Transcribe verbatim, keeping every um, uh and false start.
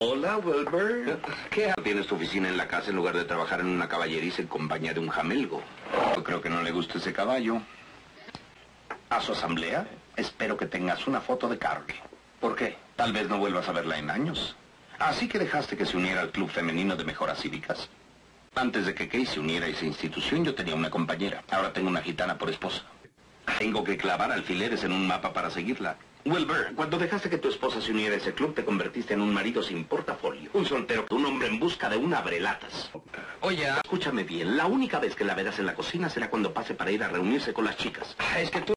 Hola, Wilbur. ¿Qué tienes tu oficina en la casa en lugar de trabajar en una caballeriza en compañía de un jamelgo? Yo creo que no le gusta ese caballo. A su asamblea, espero que tengas una foto de Carol. ¿Por qué? Tal vez no vuelvas a verla en años. Así que dejaste que se uniera al Club Femenino de Mejoras Cívicas. Antes de que Kay se uniera a esa institución, yo tenía una compañera. Ahora tengo una gitana por esposa. Tengo que clavar alfileres en un mapa para seguirla. Wilbur, cuando dejaste que tu esposa se uniera a ese club, te convertiste en un marido sin portafolio. Un soltero, un hombre en busca de un abrelatas. Oye, escúchame bien, la única vez que la verás en la cocina será cuando pase para ir a reunirse con las chicas. Es que tú...